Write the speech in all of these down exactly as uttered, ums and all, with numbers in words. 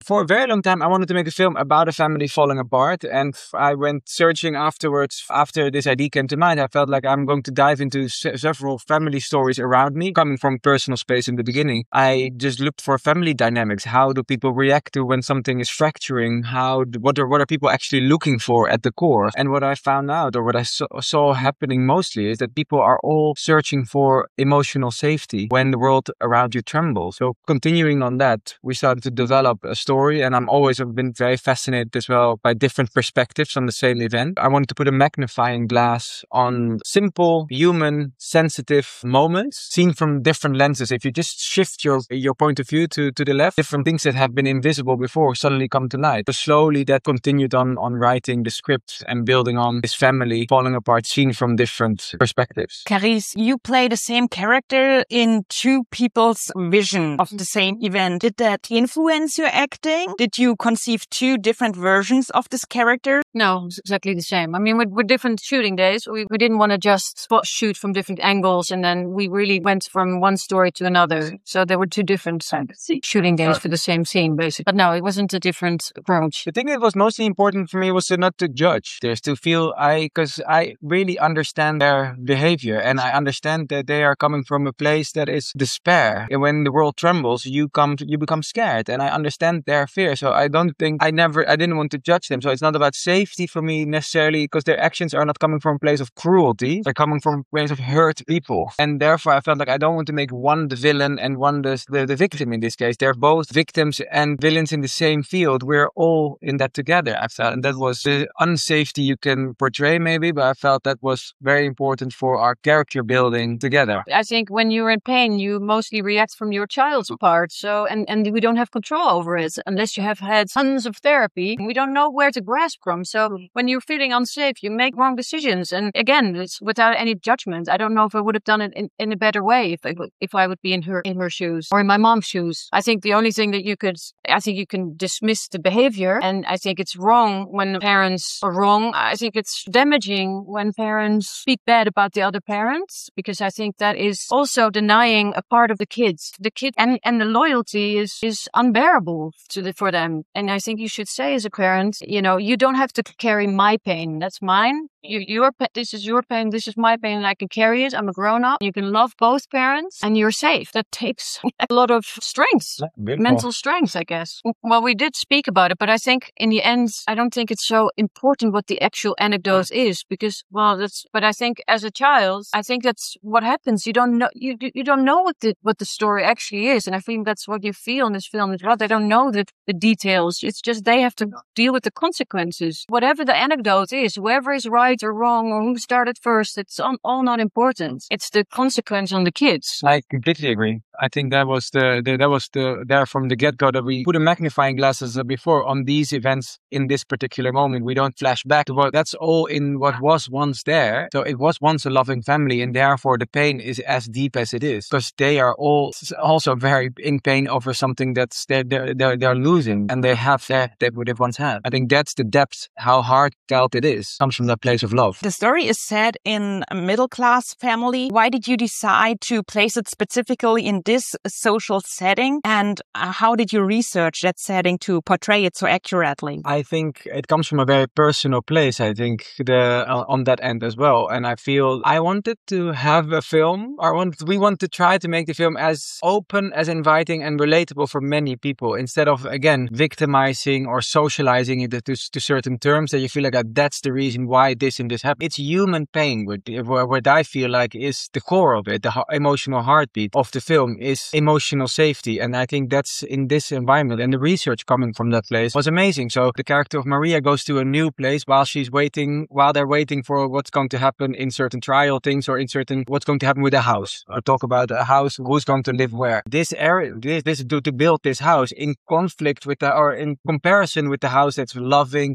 for a very long time, I wanted to make a film about a family falling apart. And I went searching afterwards. After this idea came to mind, I felt like I'm going to dive into se- several family stories around me, coming from personal space in the beginning. I just looked for family dynamics. How do people react to when something is fracturing? How do, what are what are people actually looking for at the core? And what I found out, or what I saw, saw happening mostly, is that people are all searching for emotional safety when the world around you trembles. So continuing on that, we started to develop a story, and I'm always have been very fascinated as well by different perspectives on the same event. I wanted to put a magnifying glass on simple, human, sensitive moments seen from different lenses. If you just shift your your point of view to, to the left, different things that have been invisible before suddenly come to light. So slowly that continued on, on writing the script and building on this family falling apart seen from different perspectives. Carice, you play the same character in two people's vision of the same event. Did that influence your acting? Did you conceive two different versions of this character? No, it's exactly the same. I mean, with, with different shooting days, we, we didn't want to just spot shoot from different angles, and then we really went from one story to another. So there were two different shooting days for the same scene, basically. But no, it wasn't a different approach. The thing that was mostly important for me was to not to judge. There's to feel I, because I really understand their behavior, and I understand that they are coming from a place that is despair. And when the world trembles, you come, to, you become scared, and I understand their fear. So I don't think I never, I didn't want to judge them. So it's not about safety for me necessarily, because their actions are not coming from a place of cruelty. They're coming from a place of hurt people, and therefore I felt like I don't want to make one the villain and one the the, the victim in this case. They're both victims and villains in the same field. We're all in that together, I felt. And that was the unsafety you can portray maybe, but I felt that was very important for our character building together. I think when you're in pain, you mostly react from your child's part. So, and, and we don't have control over it unless you have had tons of therapy. We don't know where to grasp from. So when you're feeling unsafe, you make wrong decisions. And again, it's without any judgment. I don't know if I would have done it in, in a better way if I, if I would be in her, in her shoes or in my mom's shoes. I think the only thing that you could, I think you can dismiss the behavior. And I think it's wrong when parents are wrong. I think it's damaging when parents speak bad about the other parents, because I think that is also denying a part of the kids. The kid and, and the loyalty is, is unbearable to the, for them. And I think you should say as a parent, you know, you don't have to carry my pain. That's mine. You, your, this is your pain. This is my pain. And I can carry it. I'm a grown up. You can love both parents and you're safe. That takes a lot of strength, mental strength, I guess. Well, we did speak about it, but I think in the end, I don't think it's so important what the actual anecdote is, because, well, that's, but I think as a child, I think that's what happens. You don't know, you, you don't know what the, what the story actually is. And I think that's what you feel in this film as well. They don't know the, the details. It's just, they have to deal with the consequences. Whatever the anecdote is, whoever is right or wrong or who started first, it's all, all not important. It's the consequence on the kids. I completely agree. I think that was the, the that was the there from the get-go that we put a magnifying glass as before on these events in this particular moment. We don't flash back to what that's all in what was once there. So it was once a loving family, and therefore the pain is as deep as it is, because they are all also very in pain over something that's they're they're they're, they're losing, and they have that that would have once had. I think that's the depth, how heartfelt it is, comes from that place of love. The story is set in a middle-class family. Why did you decide to place it specifically in this social setting, and how did you research that setting to portray it so accurately? I think it comes from a very personal place, I think, the uh, on that end as well. And I feel I wanted to have a film, or want, we want to try to make the film as open, as inviting and relatable for many people, instead of, again, victimizing or socializing it to, to certain terms that you feel like that that's the reason why this and this happened. It's human pain, what, what I feel like is the core of it, the emotional heartbeat of the film is emotional safety. And I think that's in this environment, and the research coming from that place was amazing. So the character of Maria goes to a new place while she's waiting, while they're waiting for what's going to happen in certain trial things, or in certain what's going to happen with a house, or talk about a house, who's going to live where. This area, this, this to, to build this house in conflict with the, or in comparison with the house that's loving, textured,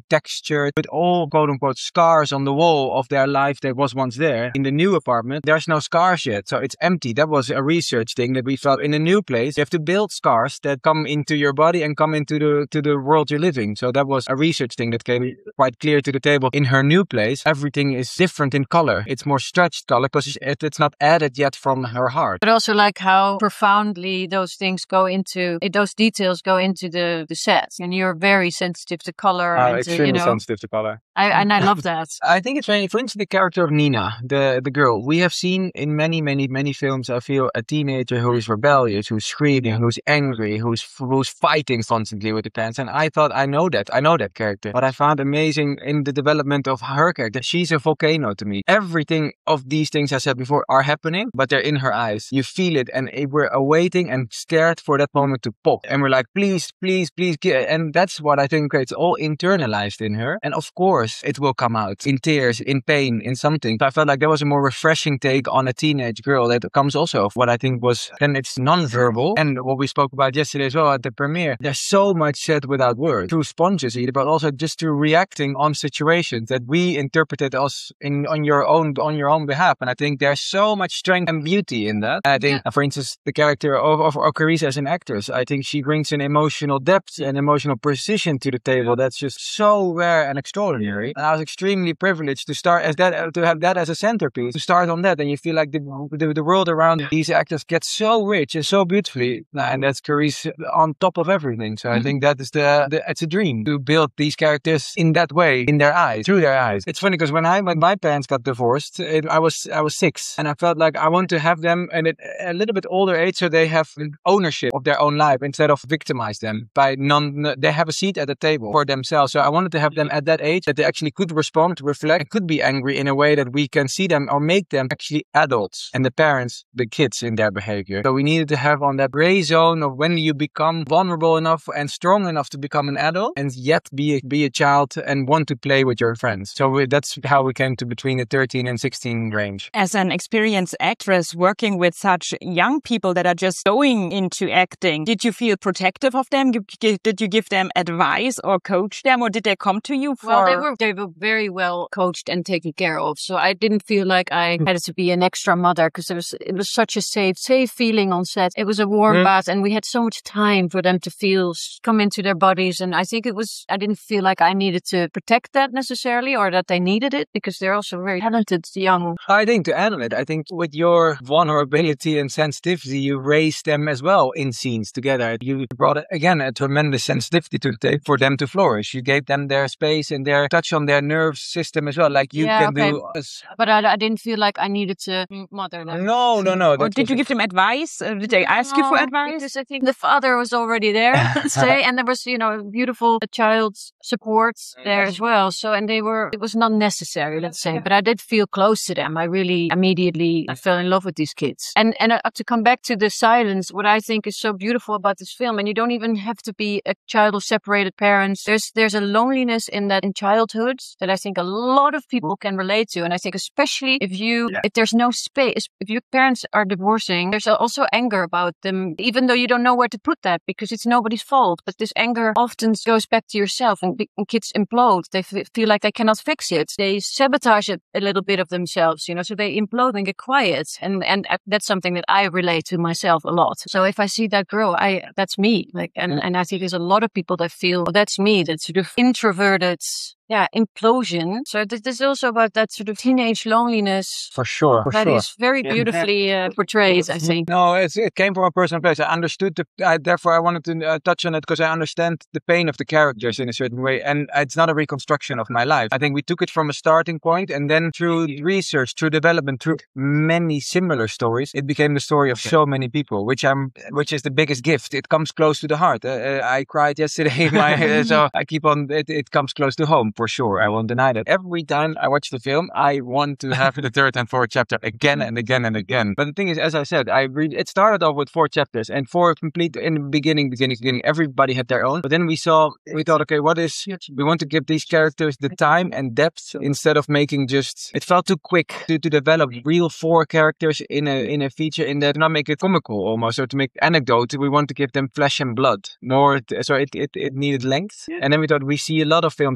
textured, with all quote unquote scars on the wall of their life that was once there. In the new apartment, there's no scars yet, so it's empty. That was a research thing that we felt in a new place. You have to build scars that come into your body and come into the to the world you're living. So that was a research thing that came quite clear to the table. In her new place, everything is different in color. It's more stretched color because it, it's not added yet from her heart. But also like how profoundly those things go into, those details go into the, the set. And you're very sensitive to color. Uh, and extremely to, you know, sensitive to color. I, and I love that. I think it's very, for instance, the character of Nina, the, the girl. We have seen in many, many, many films, I feel, a teenager who is rebellious, who's screaming, who's angry, who's who's fighting constantly with the parents. And I thought, I know that. I know that character. What I found amazing in the development of her character, she's a volcano to me. Everything of these things I said before are happening, but they're in her eyes. You feel it, and we're awaiting and scared for that moment to pop. And we're like, please, please, please. Get. And that's what I think it's all internalized in her. And of course, it will come out in tears, in pain, in something. So I felt like there was a more refreshing take on a teenage girl that comes also of what I think was, and it's non-verbal. And what we spoke about yesterday as well at the premiere, there's so much said without words, through sponges either, but also just through reacting on situations that we interpreted as in on your own on your own behalf. And I think there's so much strength and beauty in that. I think, yeah. For instance, the character of, of, of Carissa as an actress, I think she brings an emotional depth and emotional precision to the table that's just so rare and extraordinary. And I was extremely privileged to start as that, to have that as a centerpiece, to start on that. And you feel like the the, the world around these actors gets so rich and so beautifully, and that's Carissa on top of everything. So mm-hmm. I think that is the, the it's a dream to build these characters in that way, in their eyes, through their eyes. It's funny because when I when my parents got divorced, it, I was I was six, and I felt like I want to have them and it, a little bit older age, so they have ownership of their own life instead of victimize them by non. They have a seat at the table for themselves. So I wanted to have them at that age that they actually could respond, reflect, and could be angry in a way that we can see them or make them actually adults, and the parents, the kids in their behavior. So we needed to have on that gray zone of when you become vulnerable enough and strong enough to become an adult, and yet be a, be a child and want to play with your friends. So we, that's how we came to between the thirteen and sixteen range. As an experienced actress working with such young people that are just going into acting, did you feel protective of them? Did you give them advice or coach them, or did they come to you for... Well, they were, they were very well coached and taken care of. So I didn't feel like I had to be an extra mother, because it was, it was such a safe, safe feeling on set. It was a warm mm. bath, and we had so much time for them to feel, come into their bodies. And I think it was, I didn't feel like I needed to protect that necessarily, or that they needed it, because they're also very talented young. I think to add on it, I think with your vulnerability and sensitivity, you raised them as well in scenes together. You brought, again, a tremendous sensitivity to take for them to flourish. You gave them their space and their touch on their nerve system as well, like you yeah, can okay. do. As... But I, I didn't feel like I needed to mother them. No, no, no. Or did you give them advice? Uh, did they ask no, you for advice? Because I think the father was already there, let's say, and there was, you know, beautiful child's support there as well. So, and they were, it was not necessary, let's say, but I did feel close to them. I really immediately I fell in love with these kids. And and uh, to come back to the silence, what I think is so beautiful about this film, and you don't even have to be a child of separated parents. There's there's a loneliness in that in childhood that I think a lot of people can relate to. And I think especially if you, yeah. if there's no space, if your parents are divorcing, there's also anger about them, even though you don't know where to put that because it's nobody's fault. But this anger often goes back to yourself, and, and kids implode. They f- feel like they cannot fix it. They sabotage it a little bit of themselves, you know, so they implode and get quiet. And, and that's something that I relate to myself a lot. So if I see that girl, I, that's me. Like, and, and I think there's a lot of people that feel, oh, that's me, that sort of introverted, yeah, implosion. So this is also about that sort of teenage loneliness. For sure. For that sure. is very beautifully uh, portrayed, I think. No, it's, it came from a personal place. I understood, the, I, therefore I wanted to uh, touch on it because I understand the pain of the characters in a certain way. And it's not a reconstruction of my life. I think we took it from a starting point, and then through research, through development, through many similar stories, it became the story of so many people, which I'm, which is the biggest gift. It comes close to the heart. Uh, I cried yesterday, my, so I keep on, it, it comes close to home. For sure, I won't deny that. Every time I watch the film, I want to have the third and fourth chapter again and again and again. But the thing is, as I said, I read. It started off with four chapters, and four complete in the beginning, beginning, beginning. Everybody had their own. But then we saw, we thought, okay, what is? We want to give these characters the time and depth instead of making just. It felt too quick to, to develop real four characters in a in a feature. In that, not make it comical almost, or to make anecdote. We want to give them flesh and blood more. So it it, it needed length. And then we thought we see a lot of films about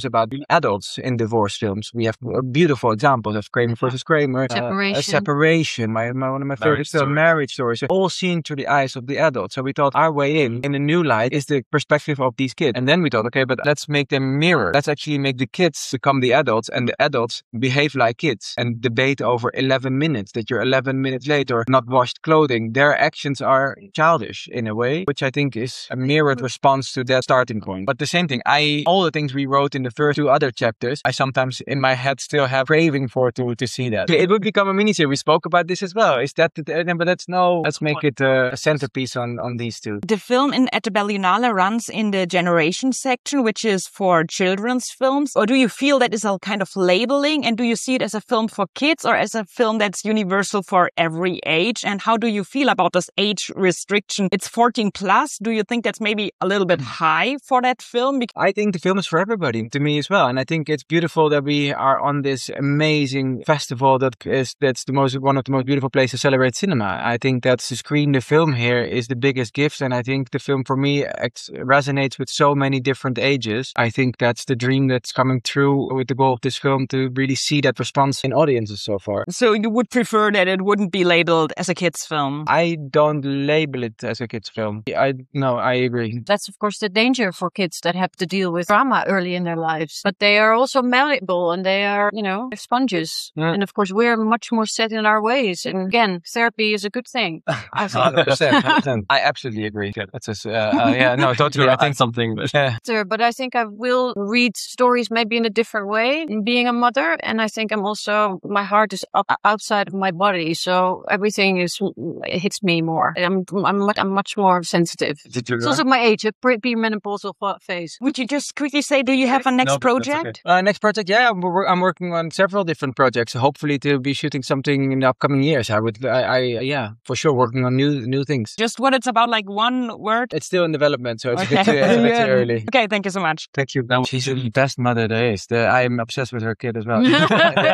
adults in divorce films. We have beautiful examples of Kramer versus Kramer, Separation. uh, Separation, my, my one of my favorite films, Marriage Stories, all seen through the eyes of the adults. So we thought our way in, in a new light, is the perspective of these kids. And then we thought, okay, but let's make them mirror. Let's actually make the kids become the adults and the adults behave like kids and debate over eleven minutes that you're eleven minutes late or not washed clothing. Their actions are childish in a way, which I think is a mirrored response to that starting point. But the same thing, I all the things we wrote in the first two other chapters, I sometimes in my head still have craving for to to see that. It would become a miniseries. We spoke about this as well. Is that, the, but that's no, let's make it a centerpiece on, on these two. The film in At the Berlinale runs in the generation section, which is for children's films. Or do you feel that is a kind of labeling? And do you see it as a film for kids or as a film that's universal for every age? And how do you feel about this age restriction? It's fourteen plus. Do you think that's maybe a little bit high for that film? I think the film is for everybody, to me as well. And I think it's beautiful that we are on this amazing festival that is that's the most one of the most beautiful places to celebrate cinema. I think that to screen the film here is the biggest gift. And I think the film for me ex- resonates with so many different ages. I think that's the dream that's coming through with the goal of this film, to really see that response in audiences so far. So you would prefer that it wouldn't be labeled as a kids film? I don't label it as a kids film. I no, I agree. That's of course the danger for kids that have to deal with trauma early in their lives. But they are also malleable and they are, you know, sponges. Yeah. And of course we're much more set in our ways. And again, therapy is a good thing. I think. one hundred percent, one hundred percent. I absolutely agree. That's just, uh, uh, yeah, no, totally. I think something. But, yeah. But I think I will read stories maybe in a different way, being a mother. And I think I'm also, my heart is up, outside of my body. So everything is, it hits me more. I'm, I'm, much, I'm much more sensitive. It's also my age, a premenopausal phase. Would you just quickly say, do you have a next no, project? Okay. Uh, next project, yeah, I'm, I'm working on several different projects. Hopefully to be shooting something in the upcoming years. I would, I, I yeah, for sure, working on new new things. Just what it's about, like one word? It's still in development, so it's okay. a bit too, it's a bit too early. Okay, thank you so much. Thank you. She's the best mother there is. The, I'm obsessed with her kid as well. no,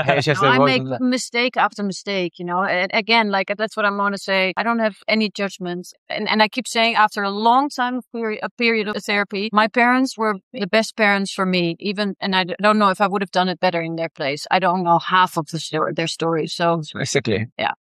I make mistake after mistake, you know. And again, like that's what I'm going to say. I don't have any judgments, and and I keep saying after a long time of period, a period of therapy, my parents were the best parents for me. Even, and I don't know if I would have done it better in their place. I don't know half of the story, their stories. So basically, yeah.